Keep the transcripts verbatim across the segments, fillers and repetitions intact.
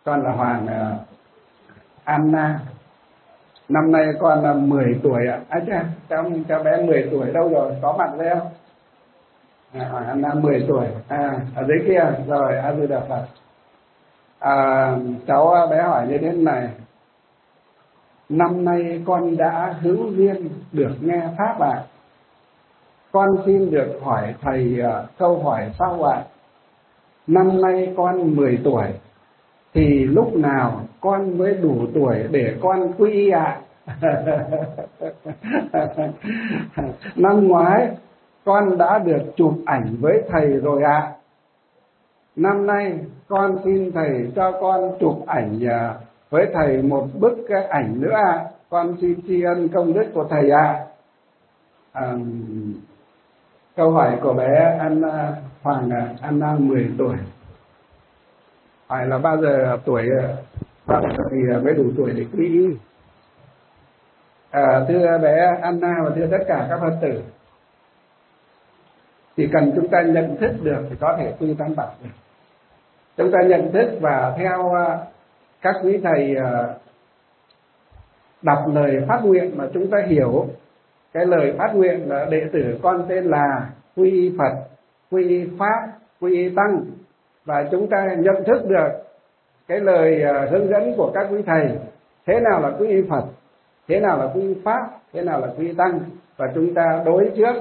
Con là Hoàng uh, Anna. Năm nay con là mười tuổi ạ. À cha, cháu, cháu bé mười tuổi đâu rồi? Có mặt đây không? À, Hoàng Anna mười tuổi. À, ở dưới kia. Rồi, A Di Đà Phật. À, cháu bé hỏi như thế này. Năm nay con đã hữu duyên được nghe Pháp ạ. À. Con xin được hỏi thầy uh, câu hỏi sau ạ. À. Năm nay con mười tuổi. Thì lúc nào con mới đủ tuổi để con quy y ạ? À? Năm ngoái con đã được chụp ảnh với thầy rồi ạ. À. Năm nay con xin thầy cho con chụp ảnh với thầy một bức cái ảnh nữa ạ. À. Con xin tri ân công đức của thầy ạ. À. À, câu hỏi của bé Anna, Hoàng Anna mười tuổi. Hỏi là bao giờ tuổi bao giờ thì mới đủ tuổi để quy y? À, thưa bé Anna và thưa tất cả các Phật tử, chỉ cần chúng ta nhận thức được thì có thể quy tam bảo được. Chúng ta nhận thức và theo các quý thầy đọc lời phát nguyện mà chúng ta hiểu cái lời phát nguyện là đệ tử con tên là quy y Phật, quy y Pháp, quy y Tăng, và chúng ta nhận thức được cái lời hướng dẫn của các quý thầy thế nào là quy y Phật, thế nào là quy y Pháp, thế nào là quy y Tăng, và chúng ta đối trước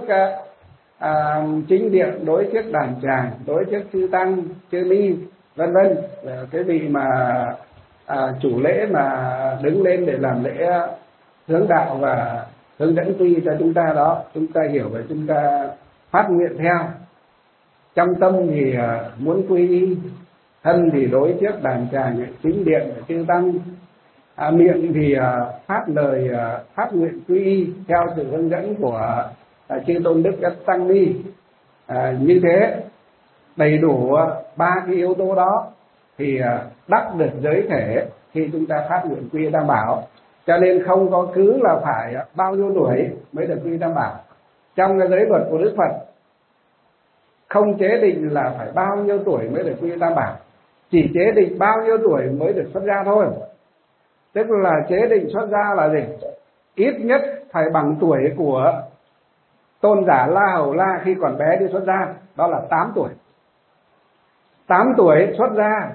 à, chính điện, đối trước đàn tràng, đối trước chư Tăng, chư Ni, vân vân, cái vị mà à, chủ lễ mà đứng lên để làm lễ hướng đạo và hướng dẫn quy cho chúng ta đó, chúng ta hiểu và chúng ta phát nguyện theo. Trong tâm thì muốn quy y, thân thì đối trước đàn tràng, chính điện, chư Tăng, à, miệng thì phát lời phát nguyện quy y theo sự hướng dẫn của à, chư Tôn Đức các Tăng Ni. À, như thế đầy đủ ba cái yếu tố đó thì đắc được giới thể khi chúng ta phát nguyện quy y Tam Bảo. Cho nên không có cứ là phải bao nhiêu tuổi mới được quy y Tam Bảo. Trong cái giới luật của Đức Phật không chế định là phải bao nhiêu tuổi mới được quy y Tam Bảo, chỉ chế định bao nhiêu tuổi mới được xuất gia thôi. Tức là chế định xuất gia là gì? Ít nhất phải bằng tuổi của Tôn giả La Hầu La khi còn bé đi xuất gia, đó là tám tuổi. tám tuổi xuất gia.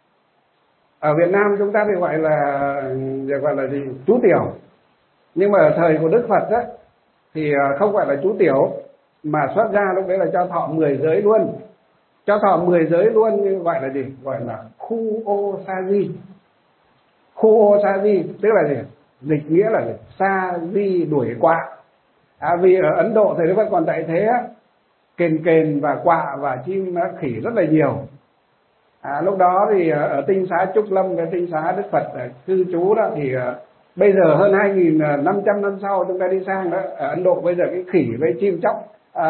Ở Việt Nam chúng ta thì gọi là gọi là gì? Chú tiểu. Nhưng mà ở thời của Đức Phật á thì không gọi là chú tiểu, mà xuất gia lúc đấy là cho thọ mười giới luôn. Cho thọ mười giới luôn như gọi là gì? Gọi là khu ô sa di. Khu ô sa di tức là gì? Dịch nghĩa là gì? Sa di đuổi quạ. À, vì ở Ấn Độ thì Đức Phật còn tại thế á, kền kền và quạ và chim khỉ rất là nhiều. À, lúc đó thì ở tinh xá Trúc Lâm, cái tinh xá Đức Phật cư trú đó, thì uh, bây giờ hơn hai nghìn năm trăm năm sau chúng ta đi sang đó, ở Ấn Độ bây giờ cái khỉ với chim chóc, uh,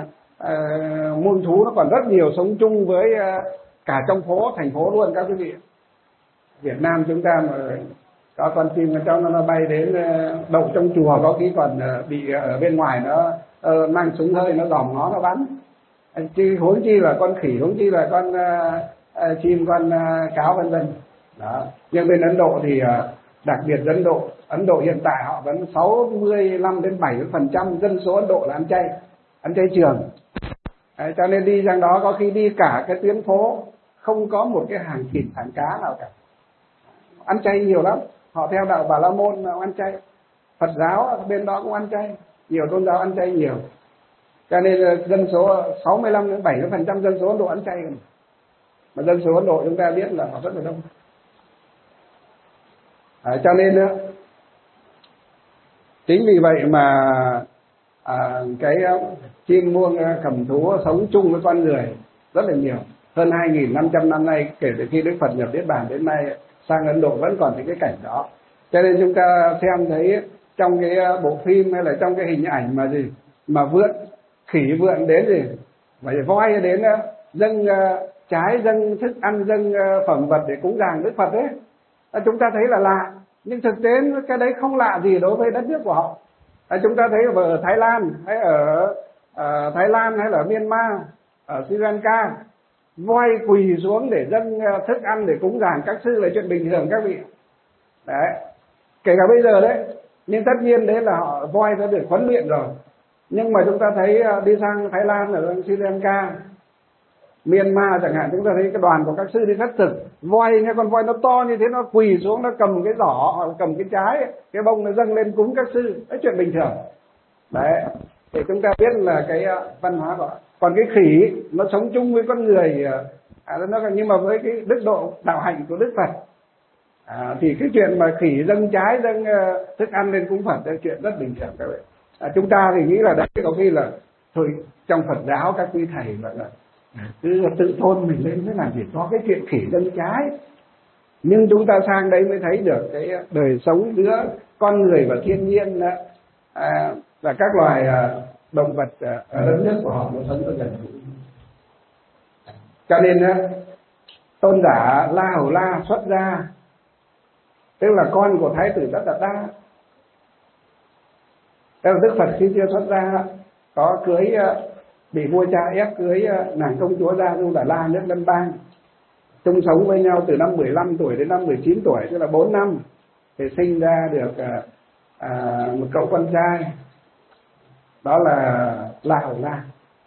uh, muôn thú nó còn rất nhiều, sống chung với uh, cả trong phố, thành phố luôn các quý vị. Việt Nam chúng ta mà có con chim con chó nó bay đến uh, đậu trong chùa, có khi còn uh, bị ở bên ngoài nó uh, mang súng hơi, nó dòm nó nó bắn. Chứ huống chi là con khỉ, huống chi là con uh, uh, chim, con uh, cáo vân vân. Đó. Nhưng bên Ấn Độ thì uh, đặc biệt Ấn Độ, Ấn Độ hiện tại họ vẫn sáu mươi lăm đến bảy mươi phần trăm dân số Ấn Độ là ăn chay, ăn chay trường. Đấy, cho nên đi sang đó có khi đi cả cái tuyến phố không có một cái hàng thịt hàng cá nào cả, ăn chay nhiều lắm. Họ theo đạo Bà La Môn mà ăn chay, Phật giáo bên đó cũng ăn chay, nhiều tôn giáo ăn chay nhiều. Cho nên dân số sáu mươi lăm đến bảy mươi phần trăm dân số Ấn Độ ăn chay. Mà dân số Ấn Độ chúng ta biết là họ rất là đông. À, cho nên chính vì vậy mà à, cái chim muông cầm thú sống chung với con người rất là nhiều. Hơn hai nghìn năm trăm năm nay kể từ khi Đức Phật nhập Niết Bàn đến nay, sang Ấn Độ vẫn còn những cái cảnh đó. Cho nên chúng ta xem thấy trong cái bộ phim hay là trong cái hình ảnh mà gì mà vượn, khỉ vượn đến gì, và voi đến dâng trái, dâng thức ăn, dâng phẩm vật để cúng dường Đức Phật đấy, chúng ta thấy là lạ, nhưng thực tế cái đấy không lạ gì đối với đất nước của họ. Chúng ta thấy ở Thái Lan hay ở, ở Thái Lan hay là ở Myanmar, ở Sri Lanka, voi quỳ xuống để dâng thức ăn để cúng dường các sư là chuyện bình thường các vị. Đấy, kể cả bây giờ đấy. Nhưng tất nhiên đấy là họ voi đã được huấn luyện rồi. Nhưng mà chúng ta thấy đi sang Thái Lan, ở Sri Lanka, Myanmar chẳng hạn, chúng ta thấy cái đoàn của các sư đi khất thực, voi nha, con voi nó to như thế, nó quỳ xuống, nó cầm cái giỏ hoặc cầm cái trái, cái bông nó dâng lên cúng các sư, đấy chuyện bình thường. Đấy, để chúng ta biết là cái văn hóa của. Còn cái khỉ nó sống chung với con người, à, nó nhưng mà với cái đức độ đạo hạnh của Đức Phật, à, thì cái chuyện mà khỉ dâng trái dâng uh, thức ăn lên cúng Phật là chuyện rất bình thường các bạn. À, chúng ta thì nghĩ là đấy có khi là thôi trong Phật giáo các quý thầy gọi là cứ tự tôn mình lên thế làm gì có cái chuyện khỉ dâng trái. Nhưng chúng ta sang đấy mới thấy được cái đời sống giữa con người và thiên nhiên, à, và các loài à, động vật à, ở đất nước của họ nó sống rất gần gũi. Cho nên á, tôn giả La Hầu La xuất gia, tức là con của Thái tử Tất Đạt Đa. Tức là Đức Phật khi chưa xuất gia có cưới, bị vua cha ép cưới nàng công chúa Gia Du Đà La nước Lân Bang, chung sống với nhau từ năm mười lăm tuổi đến năm mười chín tuổi, tức là bốn năm, thì sinh ra được à, à, một cậu con trai, đó là La Hầu La.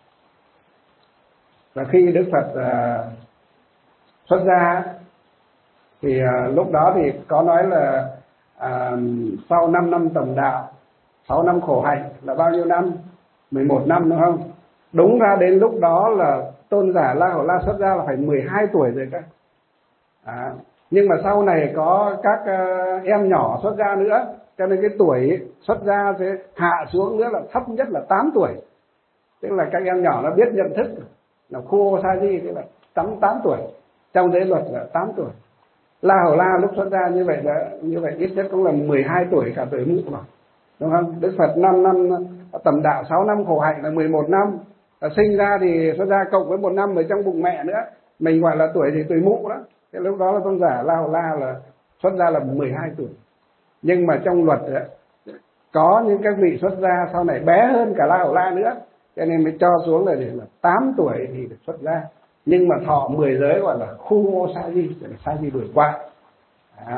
Và khi Đức Phật à, xuất gia thì à, lúc đó thì có nói là à, sau năm năm tầm đạo, sáu năm khổ hạnh là bao nhiêu năm? mười một năm đúng không? Đúng ra đến lúc đó là tôn giả La Hầu La xuất gia là phải mười hai tuổi rồi các. À, nhưng mà sau này có các uh, em nhỏ xuất gia nữa, cho nên cái tuổi xuất gia sẽ hạ xuống nữa là thấp nhất là tám tuổi. Tức là các em nhỏ nó biết nhận thức, là khu sa di, tức là tám, tám tuổi. Trong giới luật là tám tuổi. La Hầu La lúc xuất gia như vậy là như vậy ít nhất cũng là mười hai tuổi, cả tuổi mụ rồi. Đúng không? Đức Phật năm năm tầm đạo, sáu năm khổ hạnh là mười một năm. Và sinh ra thì xuất gia cộng với một năm ở trong bụng mẹ nữa, mình gọi là tuổi thì tuổi mụ đó. Thế lúc đó là tôn giả La Hầu La là xuất gia là mười hai tuổi. Nhưng mà trong luật ấy, có những các vị xuất gia sau này bé hơn cả La Hầu La nữa, cho nên mới cho xuống là, là tám tuổi thì được xuất gia. Nhưng mà thọ mười giới gọi là khu ô sa di, là sa di đổi qua. Đó.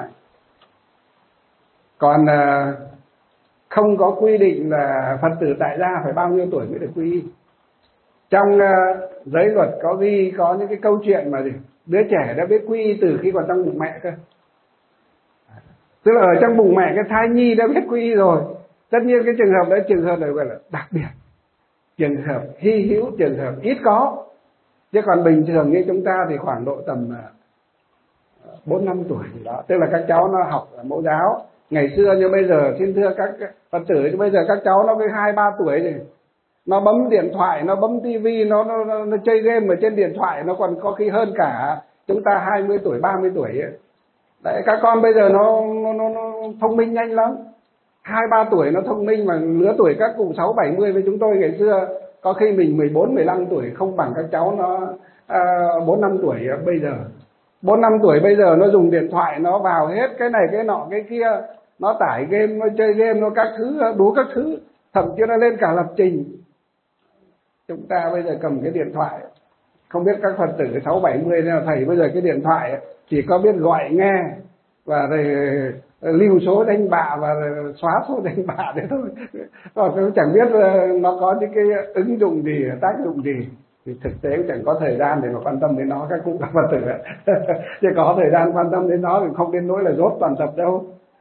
Còn không có quy định là Phật tử tại gia phải bao nhiêu tuổi mới được quy y. Trong uh, giới luật có ghi có những cái câu chuyện mà gì? Đứa trẻ đã biết quy y từ khi còn trong bụng mẹ cơ. Tức là ở trong bụng mẹ cái thai nhi đã biết quy y rồi. Tất nhiên cái trường hợp đấy trường hợp này gọi là đặc biệt, trường hợp hy hữu, trường hợp ít có. Chứ còn bình thường như chúng ta thì khoảng độ tầm bốn năm tuổi gì đó. Tức là các cháu nó học ở mẫu giáo ngày xưa, như bây giờ xin thưa các Phật tử, bây giờ các cháu nó với hai ba tuổi rồi, nó bấm điện thoại, nó bấm tivi, nó, nó, nó, nó chơi game ở trên điện thoại, nó còn có khi hơn cả chúng ta hai mươi tuổi, ba mươi tuổi ấy. Đấy, các con bây giờ nó, nó, nó, nó thông minh nhanh lắm. Hai ba tuổi nó thông minh, mà lứa tuổi các cụ sáu bảy mươi với chúng tôi ngày xưa, có khi mình mười bốn, mười lăm tuổi không bằng các cháu nó bốn năm tuổi bây giờ. Bốn năm tuổi bây giờ nó dùng điện thoại, nó vào hết cái này cái nọ cái kia, nó tải game, nó chơi game, nó các thứ, đủ các thứ, thậm chí nó lên cả lập trình. Chúng ta bây giờ cầm cái điện thoại, không biết các Phật tử sáu bảy mươi nào thầy bây giờ cái điện thoại chỉ có biết gọi nghe và rồi lưu số đánh bạ và xóa số đánh bạ đấy thôi. Còn cũng chẳng biết nó có những cái ứng dụng gì, tác dụng gì. Thì thực tế cũng chẳng có thời gian để mà quan tâm đến nó, các cụ các Phật tử. Chứ có thời gian quan tâm đến nó thì không đến nỗi là rốt toàn tập đâu.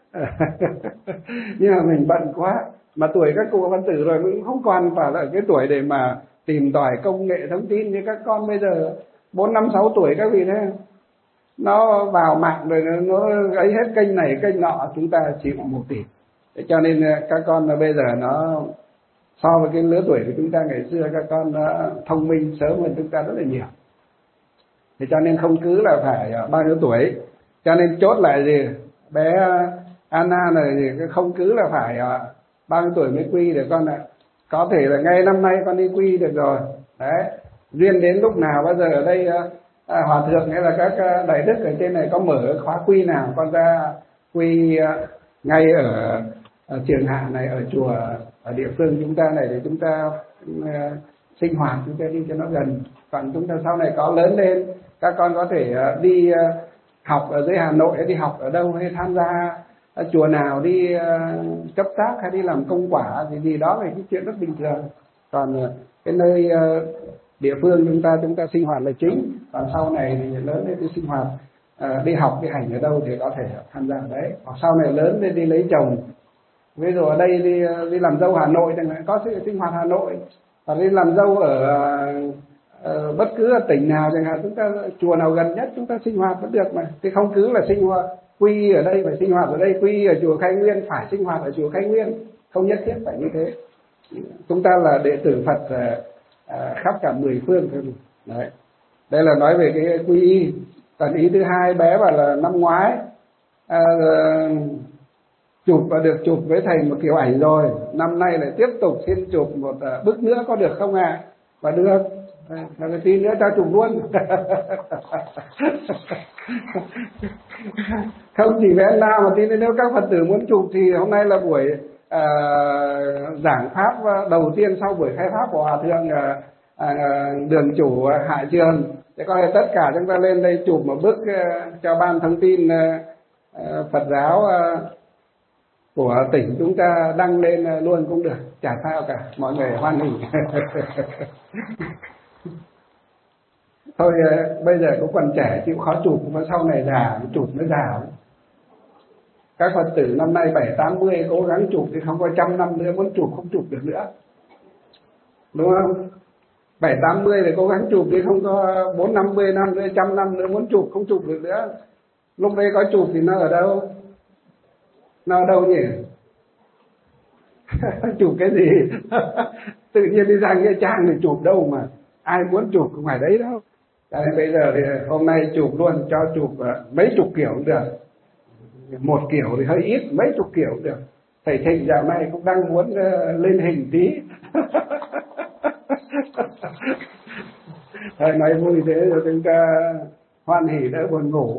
Nhưng mà mình bận quá. Mà tuổi các cụ Phật tử rồi cũng không còn phải là cái tuổi để mà tìm tòi công nghệ thông tin như các con bây giờ bốn năm sáu tuổi các vị thế. Nó vào mạng rồi nó ấy hết kênh này kênh nọ, chúng ta chịu một tỷ. Thế cho nên các con bây giờ nó so với cái lứa tuổi của chúng ta ngày xưa, các con nó thông minh sớm hơn chúng ta rất là nhiều. Thế cho nên không cứ là phải bao nhiêu tuổi. Cho nên chốt lại gì, bé Anna này thì không cứ là phải bao nhiêu tuổi mới quy được con ạ. Có thể là ngay năm nay con đi quy được rồi. Đấy. Duyên đến lúc nào, bao giờ ở đây à, hòa thượng hay là các đại đức ở trên này có mở khóa quy nào, con ra quy ngay ở, ở trường Hạ này, ở chùa ở địa phương chúng ta này, để chúng ta sinh hoạt chúng ta đi cho nó gần. Còn chúng ta sau này có lớn lên, các con có thể đi học ở dưới Hà Nội hay đi học ở đâu, hay tham gia ở chùa nào, đi cấp tác hay đi làm công quả gì gì đó, là cái chuyện rất bình thường. Còn cái nơi địa phương chúng ta chúng ta sinh hoạt là chính, còn sau này thì lớn lên đi sinh hoạt, à, đi học đi hành ở đâu thì có thể tham gia đấy. Hoặc sau này lớn lên đi lấy chồng, ví dụ ở đây đi đi làm dâu Hà Nội chẳng hạn, có sự sinh hoạt Hà Nội, hoặc đi làm dâu ở, ở bất cứ ở tỉnh nào chẳng hạn, chúng ta chùa nào gần nhất chúng ta sinh hoạt vẫn được mà. Thì không cứ là sinh hoạt quy ở đây phải sinh hoạt ở đây, quy ở chùa Khai Nguyên phải sinh hoạt ở chùa Khai Nguyên, không nhất thiết phải như thế. Chúng ta là đệ tử Phật à, khắp cả mười phương thôi. Đấy. Đây là nói về cái quy y. Còn ý thứ hai, bé bảo là năm ngoái à, chụp và được chụp với thầy một kiểu ảnh rồi, năm nay lại tiếp tục xin chụp một uh, bức nữa có được không ạ? À? Và được, và tí nữa cho chụp luôn. Không chỉ với nào mà tí nữa nếu các Phật tử muốn chụp thì hôm nay là buổi uh, giảng pháp đầu tiên sau buổi khai pháp của Hòa Thượng uh, uh, Đường Chủ uh, Hạ Trường. Thế có thể tất cả chúng ta lên đây chụp một bức uh, cho ban thông tin uh, uh, Phật giáo uh, của tỉnh chúng ta đăng lên luôn cũng được, chả sao cả, mọi người hoan nghênh. Thôi bây giờ cũng còn trẻ chịu khó chụp, mà sau này già chụp nó già. Các Phật tử năm nay bảy tám mươi cố gắng chụp thì không có trăm năm nữa muốn chụp không chụp được nữa, đúng không? Bảy tám mươi thì cố gắng chụp thì không có bốn năm mươi năm nữa, trăm năm nữa muốn chụp không chụp được nữa. Lúc đây có chụp thì nó ở đâu? Nó ở đâu nhỉ? Chụp cái gì? Tự nhiên đi ra nghĩa trang thì chụp đâu mà ai muốn chụp không phải đấy đâu. Đấy, bây giờ thì hôm nay chụp luôn, cho chụp mấy chục kiểu cũng được, một kiểu thì hơi ít, mấy chục kiểu cũng được. Thầy Thịnh dạo này cũng đang muốn uh, lên hình tí. Thầy nói vui thế rồi chúng ta hoan hỉ đỡ buồn ngủ.